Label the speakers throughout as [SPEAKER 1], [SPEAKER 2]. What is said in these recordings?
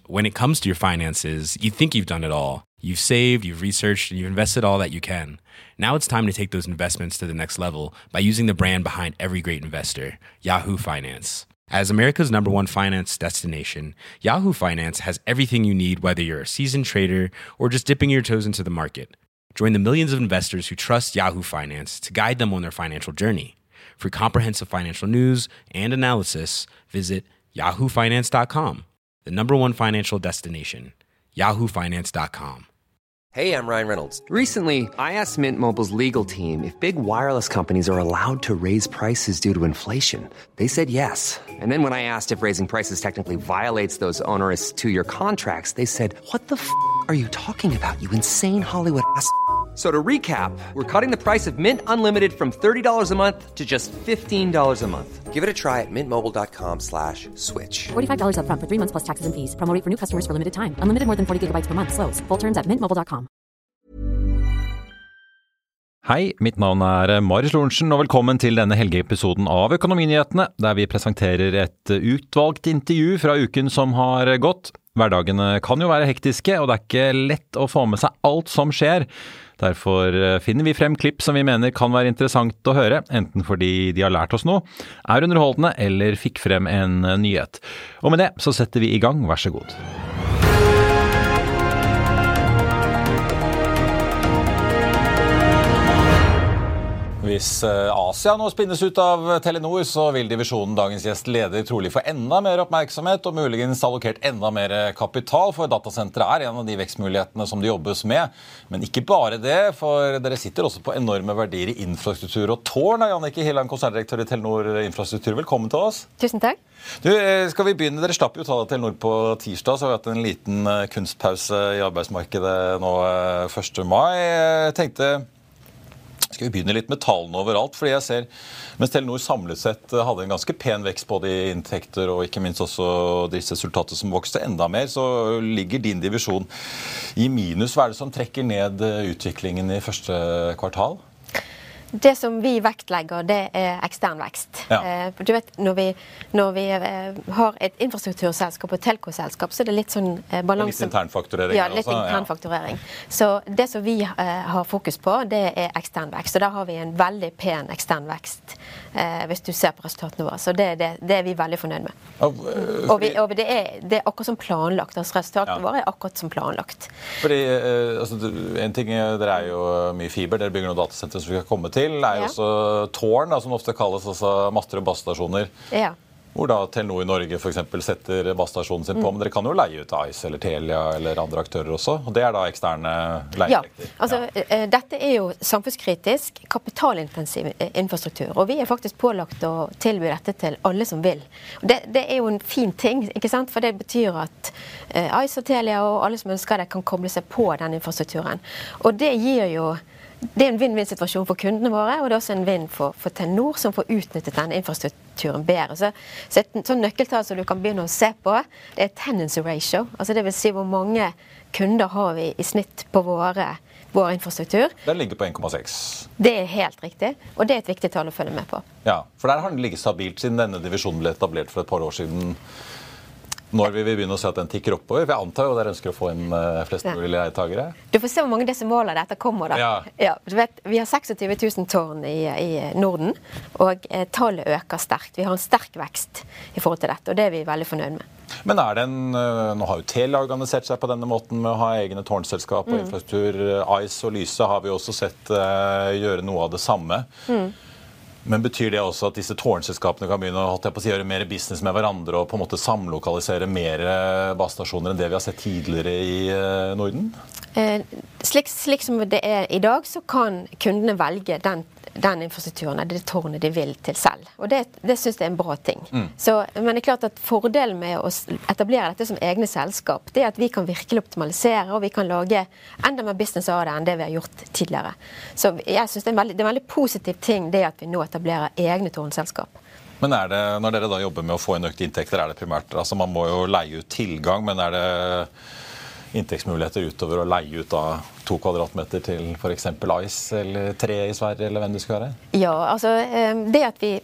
[SPEAKER 1] when it comes to your finances, you think you've done it all. You've saved, you've researched, and you've invested all that you can. Now it's time to take those investments to the next level by using the brand behind every great investor, Yahoo Finance. As America's #1 finance destination, Yahoo Finance has everything you need, whether you're a seasoned trader or just dipping your toes into the market. Join the millions of investors who trust Yahoo Finance to guide them on their financial journey. For comprehensive financial news and analysis, visit yahoofinance.com, the #1 financial destination, yahoofinance.com.
[SPEAKER 2] Hey, I'm Ryan Reynolds.
[SPEAKER 3] Recently, I asked Mint Mobile's legal team if big wireless companies are allowed to raise prices due to inflation. They said yes. And then when I asked if raising prices technically violates those onerous 2-year contracts, they said, "What the f*** are you talking about, you insane Hollywood ass?" So to recap, we're cutting the price of Mint Unlimited from $30 a month to just $15 a month.
[SPEAKER 2] Give it a try at mintmobile.com/switch.
[SPEAKER 4] $45 up front for 3 months plus taxes and fees. Promo rate for new customers for limited time. Unlimited more than 40 gigabytes per month. Slows full terms at mintmobile.com.
[SPEAKER 5] Hei, mitt navn Marius Lorentzen, og velkommen til denne helgeepisoden av Økonominyhetene, der vi presenterer et utvalgt intervju fra uken som har gått. Hverdagene kan jo være hektiske, og det ikke lett å få med seg alt som skjer. Derfor finner vi frem klipp som vi mener kan være interessant å høre, enten fordi de har lært oss noe, underholdende eller fikk frem en nyhet. Og med det så setter vi i gang, vær så god. Hvis Asia nå spinnes ut av Telenor, så vil divisjonen dagens gjest leder trolig få enda mer oppmerksomhet og muligens allokert enda mer kapital, for datasenter en av de vekstmulighetene som det jobbes med. Men ikke bare det, for dere sitter også på enorme verdier i infrastruktur og tårn. Jannicke Hilland, konserndirektør i Telenor Infrastruktur, velkommen til oss.
[SPEAKER 6] Tusen takk.
[SPEAKER 5] Du, skal vi begynne? Dere slapp jo ta det Telenor på tirsdag, så har vi hatt en liten kunstpause i arbeidsmarkedet nå 1. mai. Jeg tenkte... Skal vi begynne litt med tallene overalt, fordi jeg ser, mens Telenor samlet sett hadde en ganske pen vekst både i inntekter og ikke minst også driftsresultatet som vokste enda mer, så ligger din divisjon i minus. Hva det som trekker ned utviklingen i første kvartal?
[SPEAKER 6] Det som vi vektlegger, det ekstern vekst.
[SPEAKER 5] Ja.
[SPEAKER 6] Du vet, når vi har et infrastrukturselskap og telkoselskap, så det litt sånn balanse.
[SPEAKER 5] Litt internfakturering.
[SPEAKER 6] Ja, litt internfakturering. Så det som vi har fokus på, det ekstern vekst. Så der har vi en veldig pen ekstern vekst, hvis du ser på resultatene våre. Så det er vi veldig fornøyd med. Og det akkurat som planlagt. Altså resultatene våre akkurat som planlagt.
[SPEAKER 5] Fordi, en ting, dere jo mye fiber, dere bygger noen datasenter som vi kan komme til, jo også tårn, som ofte kalles master- og basestasjoner. Ja. Hvor da Telenor i Norge for eksempel setter basestasjonen sin på, men dere kan jo leie ut Ice eller Telia eller andre aktører også, og det da eksterne leieinntekter.
[SPEAKER 6] Ja, altså dette jo samfunnskritisk, kapitalintensiv infrastruktur, og vi faktisk pålagt å tilby dette til alle som vil. Det jo en fin ting, ikke sant? For det betyr at Ice og Telia og alle som ønsker det kan koble seg på den infrastrukturen. Og det gir jo det en vinn-vinn-situasjon for kundene våre, og det også en vinn for Telenor som får utnyttet denne infrastrukturen bedre. Så et sånn nøkkeltall som du kan begynne å se på, det tenancy ratio. Altså det vil si hvor mange kunder har vi i snitt på vår infrastruktur.
[SPEAKER 5] Den ligger på 1,6.
[SPEAKER 6] Det helt riktig, og det et viktig tall å følge med på.
[SPEAKER 5] Ja, for der har den ligget stabilt siden denne divisjonen ble etablert for et par år siden. Når vi vil begynne å se at den tikker oppover? For jeg antar jo dere ønsker å få inn flest mulig leietagere.
[SPEAKER 6] Du får se hvor mange desimaler dette kommer da. Ja, du vet, vi har 26 000 tårn i Norden, og tallet øker sterkt. Vi har en sterk vekst i forhold til dette, og det vi veldig fornøyd med.
[SPEAKER 5] Men nå har jo Telia organisert seg på denne måten med å ha egne tårnselskap og infrastruktur. Ice og Lyse har vi også sett gjøre noe av det samme. Men betyr det også at disse tårnselskapene kan begynne å gjøre mer business med hverandre og på en måte samlokalisere mer basestasjoner enn det vi har sett tidligere i Norden?
[SPEAKER 6] Slik som det i dag, så kan kundene velge den infrastrukturen, det tårnet de vil til selv. Og det synes jeg en bra ting. Men det klart at fordelen med å etablere dette som egne selskap, det at vi kan virkelig optimalisere, og vi kan lage enda mer business av det enn det vi har gjort tidligere. Så jeg synes det en veldig positiv ting, det at vi nå etablerer egne tårnselskap.
[SPEAKER 5] Men når dere da jobber med å få inn økte inntekter, det primært, altså man må jo leie ut tilgang, men det inntektsmuligheter utover å leie ut av 2 kvadratmeter til for eksempel Ice eller 3 i Sverige, eller hvem det skal være?
[SPEAKER 6] Ja, altså det at vi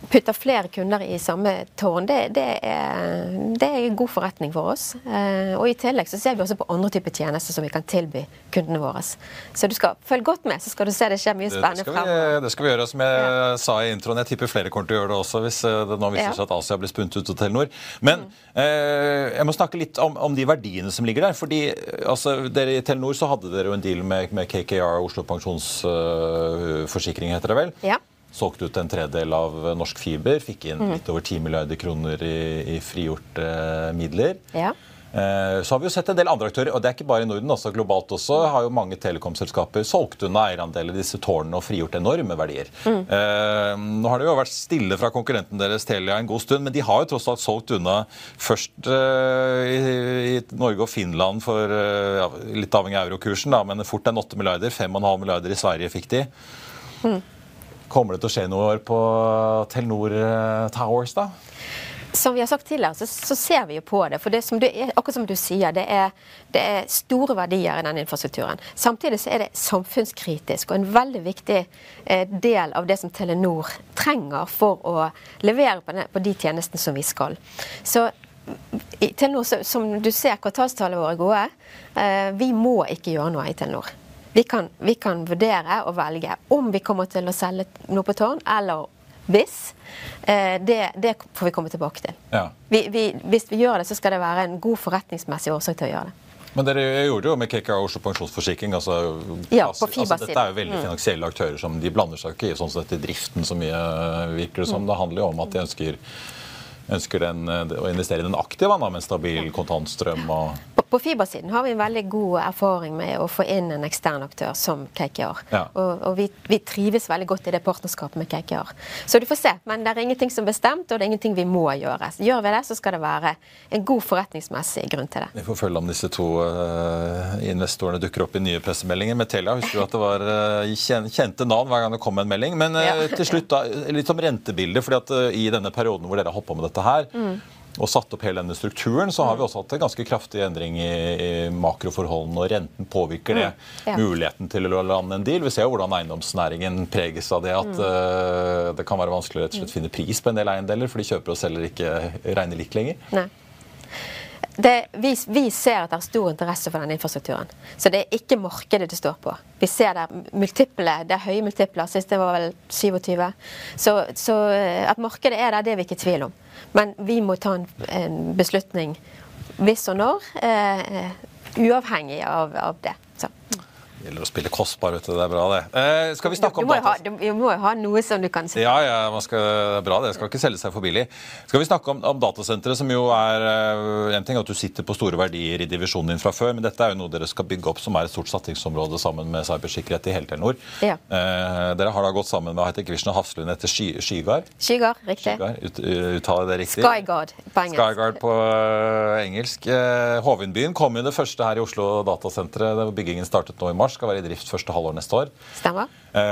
[SPEAKER 6] putter flere kunder i samme tårn, det er god forretning for oss. Og i tillegg så ser vi også på andre typer tjenester som vi kan tilby kundene våre. Så du skal følge godt med, så skal du se det skjer mye spennende fremover.
[SPEAKER 5] Det skal vi gjøre, som jeg sa i introen. Jeg tipper flere kommer til å gjøre det også, hvis det nå viser seg at Asia blir spunnet ut til Telenor. Men jeg må snakke litt om de verdiene som ligger der, fordi altså, dere i Telenor så hadde dere jo en deal med KKR, Oslo Pensjonsforsikring heter det vel?
[SPEAKER 6] Ja.
[SPEAKER 5] Solgte ut en tredel av Norsk Fiber, fikk inn litt over 10 milliarder kroner i frigjort midler.
[SPEAKER 6] Ja.
[SPEAKER 5] Så har vi jo sett en del andre aktører, og det er ikke bare i Norden, også globalt også, har jo mange telekomselskaper solgt unna eierandeler i disse tårnene og frigjort enorme verdier. Nå har det jo vært stille fra konkurrenten deres Telia en god stund, men de har jo tross alt solgt unna først i Norge og Finland for litt avhengig av eurokursen, da, men fort en 8 milliarder, 5,5 milliarder i Sverige fikk de. Kommer det til å skje noe år på Telenor Towers da?
[SPEAKER 6] Som vi har sagt tidligere, så ser vi jo på det. For det som akkurat som du sier, det er store verdier i den infrastrukturen. Samtidig så er det samfunnskritisk og en veldig viktig del av det som Telenor trenger for å levere på de tjenestene som vi skal. Så i Telenor, som du ser, kvartalstallene våre gode, vi må ikke gjøre noe i Telenor. Vi kan vurdere og velge om vi kommer til å selge noe på tårn, eller hvis. Det får vi komme tilbake til.
[SPEAKER 5] Ja.
[SPEAKER 6] Hvis vi gjør det, så skal det være en god forretningsmessig årsak til å gjøre det.
[SPEAKER 5] Men dere gjorde det jo med KKR Oslo Pensjonsforsikring.
[SPEAKER 6] Ja, på fibersiden.
[SPEAKER 5] Dette er jo veldig finansielle aktører som de blander seg ikke i sånn sett i driften så mye virker det som. Det handler jo om at de ønsker å investere i den aktive med en stabil kontantstrøm og...
[SPEAKER 6] På fibersiden har vi en veldig god erfaring med å få inn en ekstern aktør som KKR.
[SPEAKER 5] Ja.
[SPEAKER 6] Og vi trives veldig godt i det partnerskapet med KKR. Så du får se, men det er ingenting som er bestemt, og det er ingenting vi må gjøre. Gjør vi det, så skal det være en god forretningsmessig grunn til det.
[SPEAKER 5] Vi får følge om disse to investorene dukker opp i nye pressemeldinger. Med Telia husker du at det var kjente navn hver gang det kom en melding. Men til slutt da, litt om rentebildet, fordi at i denne perioden hvor dere har holdt på med dette her, og satt opp hele denne strukturen, så har vi også hatt en ganske kraftig endring i makroforholdene, og renten påvirker det muligheten til å lande en deal. Vi ser jo hvordan eiendomsnæringen preges av det, at det kan være vanskelig å rett og slett finne pris på en del eiendeler, for de kjøper og selger ikke regner likt lenger.
[SPEAKER 6] Nei. Vi ser at det er stor interesse for denne infrastrukturen. Så det er ikke markedet det står på. Vi ser det er høye multipler, sist det var vel 27. Så at markedet er der, det er vi ikke i tvil om. Men vi må ta en beslutning hvis og når, uavhengig av det. Så.
[SPEAKER 5] Det gjelder å spille kostbar, vet du. Det er bra, det. Skal vi snakke om
[SPEAKER 6] Vi må jo ha noe som du kan si.
[SPEAKER 5] Ja, det er bra, det. Skal ikke selge seg for billig. Skal vi snakke om datasentre, som jo er en ting at du sitter på store verdier i divisjonen din fra før, men dette er jo noe dere skal bygge opp som er et stort satsingsområde sammen med cybersikkerhet i hele Telenor. Ja. Dere har da gått sammen med High-Tech Vision og Hafslund etter Skygard.
[SPEAKER 6] Skygard, riktig.
[SPEAKER 5] Uttaler det riktig?
[SPEAKER 6] Skygard på engelsk.
[SPEAKER 5] Skygard på engelsk. Hovindbyen kom jo det første her i Oslo datasenteret. Byggingen startet nå i mars. Skal være i drift første halvår neste år.
[SPEAKER 6] Stemmer.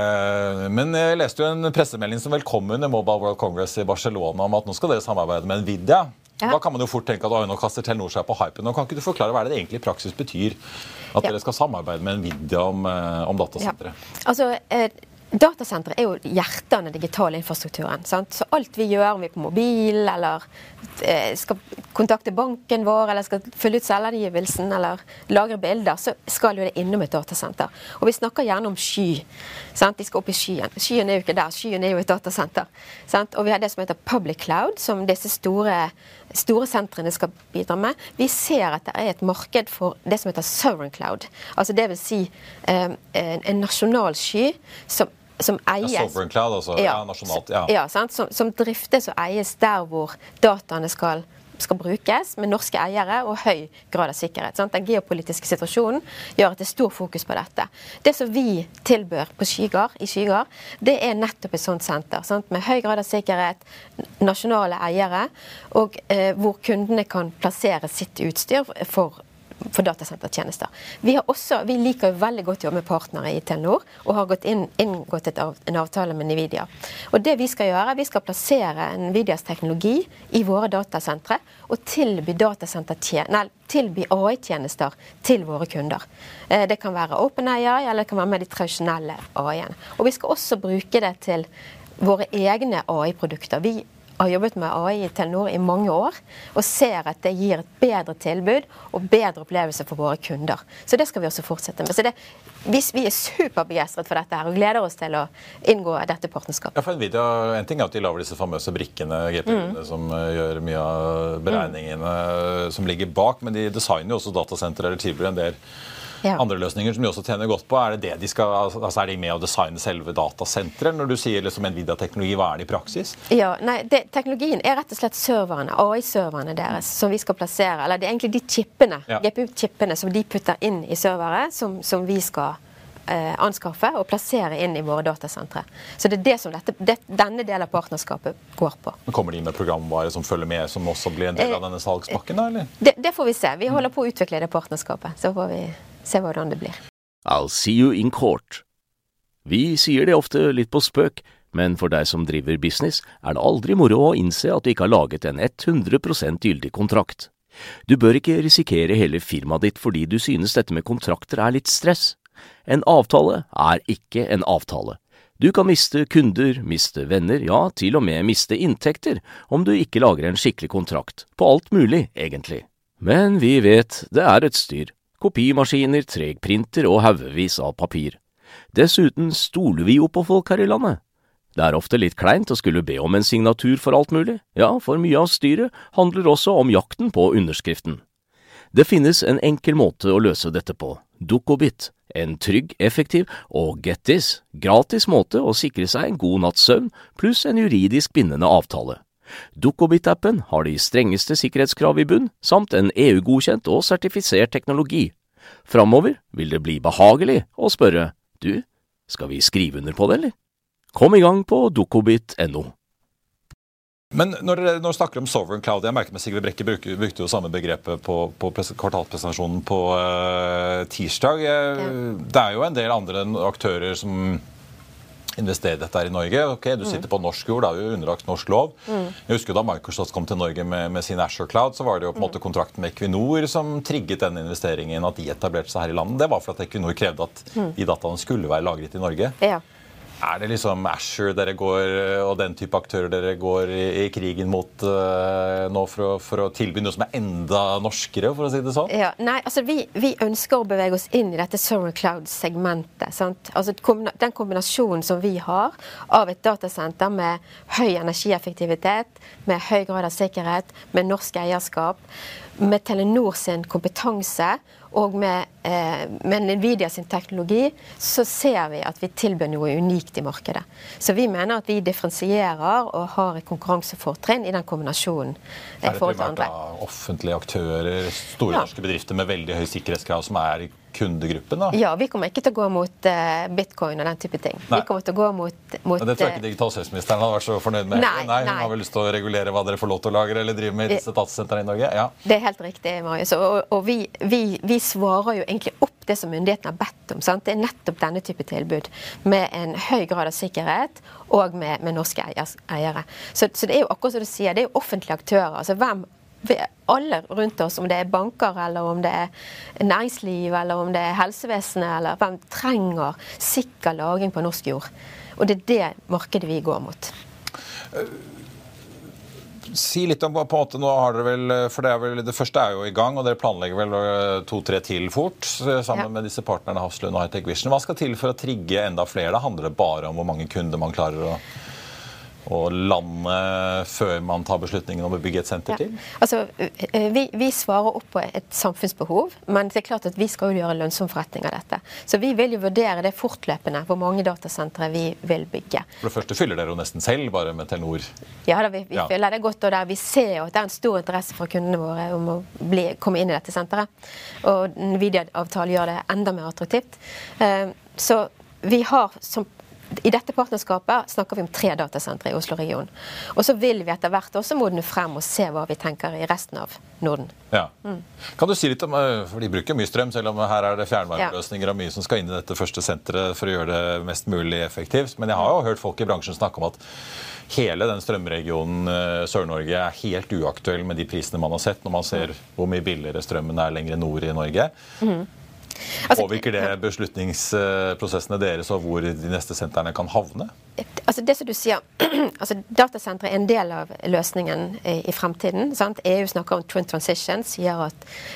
[SPEAKER 5] Men jeg leste jo en pressemelding som velkommen i Mobile World Congress i Barcelona om at nå skal dere samarbeide med Nvidia. Ja. Da kan man jo fort tenke at nå kaster Telenor seg på hypen. Nå kan ikke du forklare hva det egentlig i praksis betyr at dere skal samarbeide med Nvidia om datasentre?
[SPEAKER 6] Ja. Altså, datasentre er jo hjertet av den digitale infrastrukturen. Sant? Så alt vi gjør, om vi er på mobil, eller skal kontakte banken vår, eller skal fylle ut selvangivelsen, eller lagre bilder, så skal jo det innom et datasenter. Og vi snakker gjerne om sky. Sant? De skal opp i skyen. Skyen er jo ikke der, skyen er jo et datasenter. Sant? Og vi har det som heter public cloud, som disse store sentrene skal bidra med. Vi ser at det er et marked for det som heter sovereign cloud. Altså det vil si en nasjonal sky som eies...
[SPEAKER 5] Ja, sovereign cloud, altså. Ja, nasjonalt, ja.
[SPEAKER 6] Ja, sant? Som driftes og eies der hvor dataene skal brukes, med norske eiere og høy grad av sikkerhet. Sant? Den geopolitiske situasjonen gjør at det er stor fokus på dette. Det som vi tilbør i Skygard, det er nettopp et sånt senter, sant? Med høy grad av sikkerhet, nasjonale eiere, og hvor kundene kan plassere sitt utstyr for datasentertjenester. Vi liker jo veldig godt å jobbe med partnere i Telenor, og har inngått en avtale med Nvidia. Og det vi skal gjøre, vi skal plassere Nvidias teknologi i våre datasentre, og tilby AI-tjenester til våre kunder. Det kan være OpenAI, eller det kan være med de tradisjonelle AI-ene. Og vi skal også bruke det til våre egne AI-produkter. Vi har jobbet med AI i Telenor i mange år, og ser at det gir et bedre tilbud og bedre opplevelse for våre kunder. Så det skal vi også fortsette med. Så vi superbegeistret for dette her, og gleder oss til å inngå dette partnerskapet.
[SPEAKER 5] Ja, for Nvidia, en ting at de laver disse famøse brikkene, GPU-ene, som gjør mye av beregningene som ligger bak, men de designer jo også datasenter eller tilbyr en del andre løsninger som de også tjener godt på. Er det de skal, altså er de med å designe selve datasenteret? Når du sier liksom Nvidia-teknologi, hva er det i praksis?
[SPEAKER 6] Ja, nei, teknologien er rett og slett serverne, AI-serverne deres, som vi skal plassere, eller det er egentlig de chippene, GPU-chippene som de putter inn i servere, som vi skal anskaffe og plassere inn i våre datasentre. Så det er det som denne delen av partnerskapet går på.
[SPEAKER 5] Men kommer de med programvare som følger med, som også blir en del av denne salgspakken, eller?
[SPEAKER 6] Det får vi se. Vi holder på å utvikle det partnerskapet, så får vi se hvordan det blir.
[SPEAKER 7] I'll see you in court. Vi sier det ofte litt på spøk, men for deg som driver business, er det aldri moro å innse at du ikke har laget en 100% gyldig kontrakt. Du bør ikke risikere hele firmaet ditt fordi du synes dette med kontrakter er litt stress. En avtale er ikke en avtale. Du kan miste kunder, miste venner, ja, til og med miste inntekter om du ikke lager en skikkelig kontrakt, på alt mulig, egentlig. Men vi vet det er et styr. Kopimaskiner, tregprinter og haugevis av papir. Dessuten stoler vi jo på folk her i landet. Det er ofte litt kleint å skulle be om en signatur for alt mulig. Ja, for mye av styret handler også om jakten på underskriften. Det finnes en enkel måte å løse dette på. Dukkobit. En trygg, effektiv og get this, gratis måte å sikre seg en god natts søvn pluss en juridisk bindende avtale. Dukkobit-appen har de strengeste sikkerhetskrav i bunn, samt en EU-godkjent og sertifisert teknologi. Framover vil det bli behagelig å spørre, du, skal vi skrive under på det, eller? Kom i gang på dukkobit.no.
[SPEAKER 5] Men når du snakker om Sovereign Cloud, jeg merker med Sigve Brekke brukte jo samme begrepet på kvartalpresentasjonen på tirsdag. Det er jo en del andre aktører som investerer dette her i Norge. Ok, du sitter på norsk jord, da er jo underlagt norsk lov. Jeg husker da Microsoft kom til Norge med sin Azure Cloud, så var det jo på en måte kontrakten med Equinor som trigget denne investeringen, at de etablerte seg her i landet. Det var for at Equinor krevde at de dataene skulle være lagret i Norge.
[SPEAKER 6] Ja.
[SPEAKER 5] Er det liksom Azure dere går, og den type aktører dere går i krigen mot nå for å tilby noe som er enda norskere, for å si det sånn?
[SPEAKER 6] Ja, nei, altså vi ønsker å bevege oss inn i dette Sovereign Cloud-segmentet, sant? Altså den kombinasjonen som vi har av et datasenter med høy energieffektivitet, med høy grad av sikkerhet, med norsk eierskap, med Telenor sin kompetanse, og med Nvidia sin teknologi, så ser vi at vi tilbyr noe unikt i markedet. Så vi mener at vi differensierer og har et konkurransefortrinn i den kombinasjonen.
[SPEAKER 5] Er det primært offentlige aktører, store norske bedrifter med veldig høy sikkerhetskrav som er i kundegruppen da?
[SPEAKER 6] Ja, vi kommer ikke til å gå mot bitcoin og den type ting. Nei. Vi kommer til å gå mot
[SPEAKER 5] det tror jeg ikke digitalselskapsministeren hadde vært så fornøyd med. Nei, hun har vel lyst til å regulere hva dere får lov til å lagre eller drive med i disse datasentrene i Norge. Ja.
[SPEAKER 6] Det er helt riktig, Marius. Og vi svarer jo egentlig opp det som myndighetene har bedt om. Sant? Det er nettopp denne type tilbud med en høy grad av sikkerhet og med norske eiere. Så det er jo akkurat som du sier, det er jo offentlige aktører. Altså alle rundt oss, om det er banker, eller om det er næringsliv, eller om det er helsevesenet, eller hvem trenger sikker lagring på norsk jord. Og det er det markedet vi går mot.
[SPEAKER 5] Si litt om på en måte, nå har dere vel, for det første er jo i gang, og dere planlegger vel 2-3 til fort, sammen med disse partnerne Hafslund og Hightech Vision. Hva skal til for å trigge enda flere? Da handler det bare om hvor mange kunder man klarer å lande før man tar beslutningen om å bygge et senter til?
[SPEAKER 6] Altså, vi svarer opp på et samfunnsbehov, men det er klart at vi skal jo gjøre lønnsom forretning av dette. Så vi vil jo vurdere det fortløpende, hvor mange datasentre vi vil bygge.
[SPEAKER 5] For det første fyller dere jo nesten selv, bare med Telenor.
[SPEAKER 6] Ja, vi fyller det godt, og der vi ser jo at det er en stor interesse fra kundene våre om å komme inn i dette senteret. Og Nvidia-avtalen gjør det enda mer attraktivt. Så vi har i dette partnerskapet snakker vi om 3 datasentre i Oslo-regionen. Og så vil vi etter hvert også modne frem og se hva vi tenker i resten av Norden.
[SPEAKER 5] Ja. Kan du si litt om, for de bruker mye strøm, selv om her er det fjernvarmeløsninger og mye som skal inn i dette første senteret for å gjøre det mest mulig effektivt. Men jeg har jo hørt folk i bransjen snakke om at hele den strømregionen Sør-Norge er helt uaktuell med de prisene man har sett, når man ser hvor mye billigere strømmen er lenger nord i Norge. Påvirker det beslutningsprosessene deres og hvor de neste sentrene kan havne?
[SPEAKER 6] Altså det som du sier, altså datasentre er en del av løsningen i fremtiden. Sant? EU snakker om Twin Transition, sier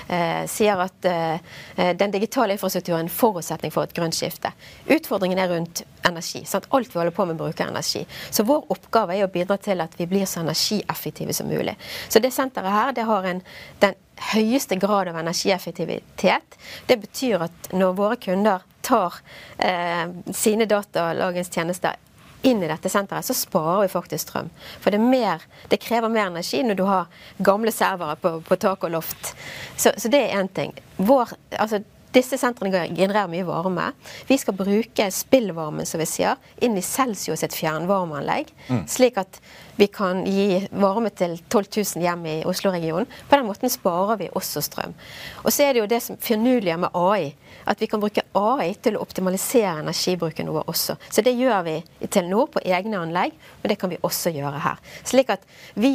[SPEAKER 6] at den digitale infrastrukturen er en forutsetning for et grønt skifte. Utfordringen er rundt energi. Sant? Alt vi holder på med bruker energi. Så vår oppgave er å bidra til at vi blir så energieffektive som mulig. Så det senteret her, det har den høyeste grad av energieffektivitet. Det betyr at når våre kunder tar sine datalagringstjenester inn i dette senteret, så sparer vi faktisk strøm. For det krever mer energi når du har gamle servere på tak og loft. Så det er en ting. Disse sentrene genererer mye varme. Vi skal bruke spillvarmen, som vi sier, inn i Celsius et fjernvarmeanlegg, slik at vi kan gi varme til 12 000 hjem i Oslo-regionen. På den måten sparer vi også strøm. Og så er det jo det som finurlige med AI, at vi kan bruke AI til å optimalisere energibruken vår også. Så det gjør vi i Telenor på egne anlegg, men det kan vi også gjøre her. Slik at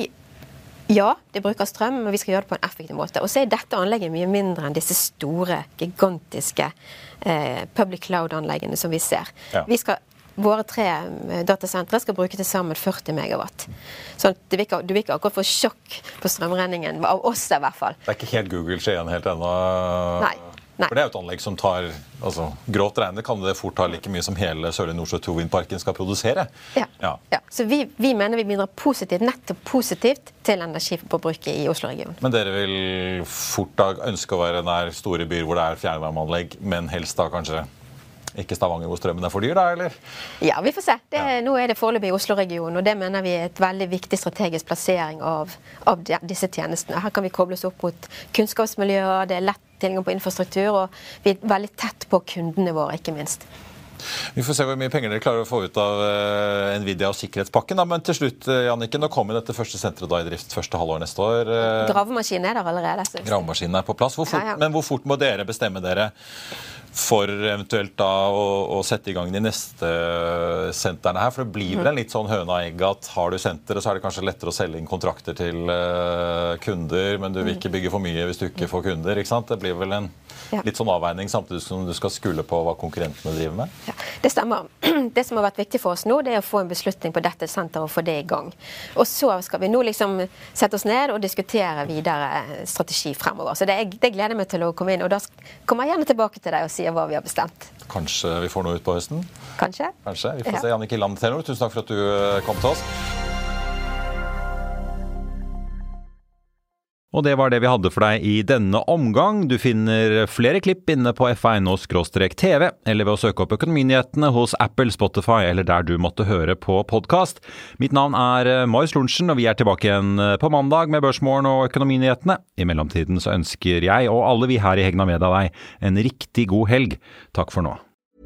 [SPEAKER 6] det bruker strøm, men vi skal gjøre det på en effektiv måte. Og så er dette anlegget mye mindre enn disse store, gigantiske public cloud-anleggene som vi ser. Ja. Våre 3 datasentre skal bruke til sammen 40 megawatt. Så du vil ikke akkurat få sjokk på strømregningen, av oss i hvert fall.
[SPEAKER 5] Det er ikke helt Google-skjeen helt ennå.
[SPEAKER 6] Nei.
[SPEAKER 5] For det er jo et anlegg som tar, grovt regnet kan det fort ta like mye som hele Sørlige Nordsjø 2-vindparken skal produsere.
[SPEAKER 6] Ja. Så vi mener vi bidrar nettopp positivt til energiforbruket i Oslo-regionen.
[SPEAKER 5] Men dere vil fort da ønske å være nær store byer hvor det er fjernvarmeanlegg, men helst da kanskje ikke Stavanger hvor strømmen er for dyr da, eller? Ja,
[SPEAKER 6] vi får se. Nå er det foreløpig i Oslo-regionen, og det mener vi er et veldig viktig strategisk plassering av disse tjenestene. Her kan vi kobles opp mot kunnskapsmiljøer, det er lett tilgang på infrastruktur, og vi er veldig tett på kundene våre, ikke minst.
[SPEAKER 5] Vi får se hvor mye penger dere klarer å få ut av Nvidia og sikkerhetspakken. Da. Men til slutt, Jannicke, nå kommer dette første senteret da i drift første halvår neste år.
[SPEAKER 6] Gravemaskinen er der allerede.
[SPEAKER 5] Gravemaskinen er på plass. Men hvor fort må dere bestemme dere for eventuelt da å sette i gang de neste sentrene her? For det blir vel en litt sånn høna-egg at har du senter, så er det kanskje lettere å selge inn kontrakter til kunder, men du vil ikke bygge for mye hvis du ikke får kunder, ikke sant? Det blir vel en litt sånn avveining samtidig som du skal skule på hva konkurrentene driver med?
[SPEAKER 6] Ja, det stemmer. Det som har vært viktig for oss nå, det er å få en beslutning på dette senteret og få det i gang. Og så skal vi nå liksom sette oss ned og diskutere videre strategi fremover. Så det gleder jeg meg til å komme inn, og da kommer jeg gjerne tilbake til deg og si hva vi har bestemt.
[SPEAKER 5] Kanskje vi får noe ut på høsten?
[SPEAKER 6] Kanskje.
[SPEAKER 5] Vi får se. Jannicke Land Telenor, tusen takk for at du kom til oss. Og det var det vi hadde for deg i denne omgang. Du finner flere klipp inne på f1.no/tv, eller ved å søke opp Økonominyhetene hos Apple, Spotify, eller der du måtte høre på podcast. Mitt navn er Marius Lorentzen, og vi er tilbake igjen på mandag med Børsmorgen og Økonominyhetene. I mellomtiden så ønsker jeg og alle vi her i Hegna Media deg en riktig god helg. Takk for nå.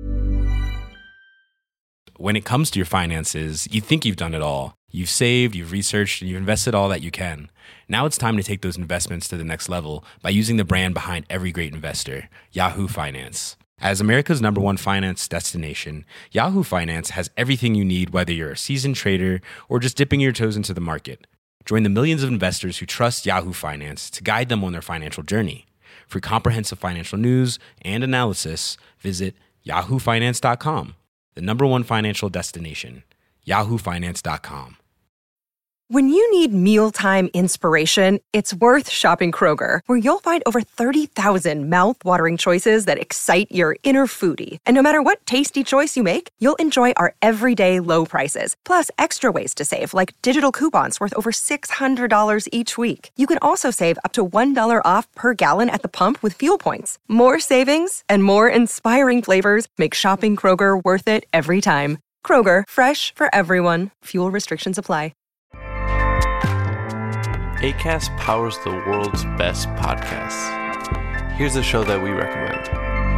[SPEAKER 1] When it comes to your finances, you think you've done it all. You've saved, you've researched, and you've invested all that you can. Now it's time to take those investments to the next level by using the brand behind every great investor, Yahoo Finance. As America's #1 finance destination, Yahoo Finance has everything you need, whether you're a seasoned trader or just dipping your toes into the market. Join the millions of investors who trust Yahoo Finance to guide them on their financial journey. For comprehensive financial news and analysis, visit yahoofinance.com, the #1 financial destination, yahoofinance.com.
[SPEAKER 8] When you need mealtime inspiration, it's worth shopping Kroger, where you'll find over 30,000 mouth-watering choices that excite your inner foodie. And no matter what tasty choice you make, you'll enjoy our everyday low prices, plus extra ways to save, like digital coupons worth over $600 each week. You can also save up to $1 off per gallon at the pump with fuel points. More savings and more inspiring flavors make shopping Kroger worth it every time. Kroger, fresh for everyone. Fuel restrictions apply.
[SPEAKER 9] Acast powers the world's best podcasts. Here's a show that we recommend.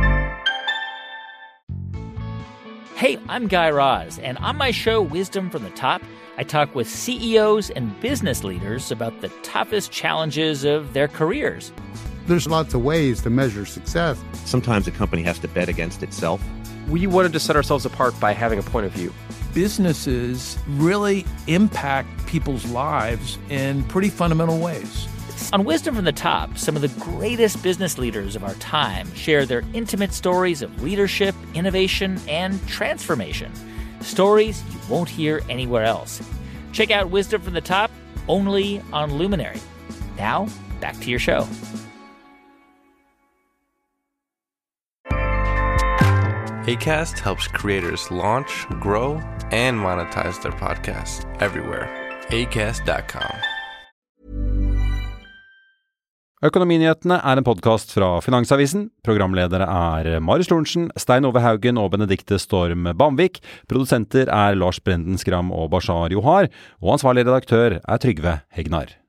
[SPEAKER 10] Hey, I'm Guy Raz, and on my show, Wisdom from the Top, I talk with CEOs and business leaders about the toughest challenges of their careers.
[SPEAKER 11] There's lots of ways to measure success.
[SPEAKER 12] Sometimes a company has to bet against itself.
[SPEAKER 13] We wanted to set ourselves apart by having a point of view.
[SPEAKER 14] Businesses really impact people's lives in pretty fundamental ways.
[SPEAKER 10] On Wisdom from the Top, some of the greatest business leaders of our time share their intimate stories of leadership, innovation, and transformation. Stories you won't hear anywhere else. Check out Wisdom from the Top only on Luminary. Now, back to your show.
[SPEAKER 9] Acast helps creators launch, grow, and monetize their podcasts everywhere. Acast.com.
[SPEAKER 5] Økonominyhetene en podcast fra Finansavisen. Programledere Marius Lorentzen, Stein Ove Haugen og Benedikte Storm Bamvik. Produsenter Lars Brenden Skram og Bashar Johar. Og ansvarlig redaktør Trygve Hegnar.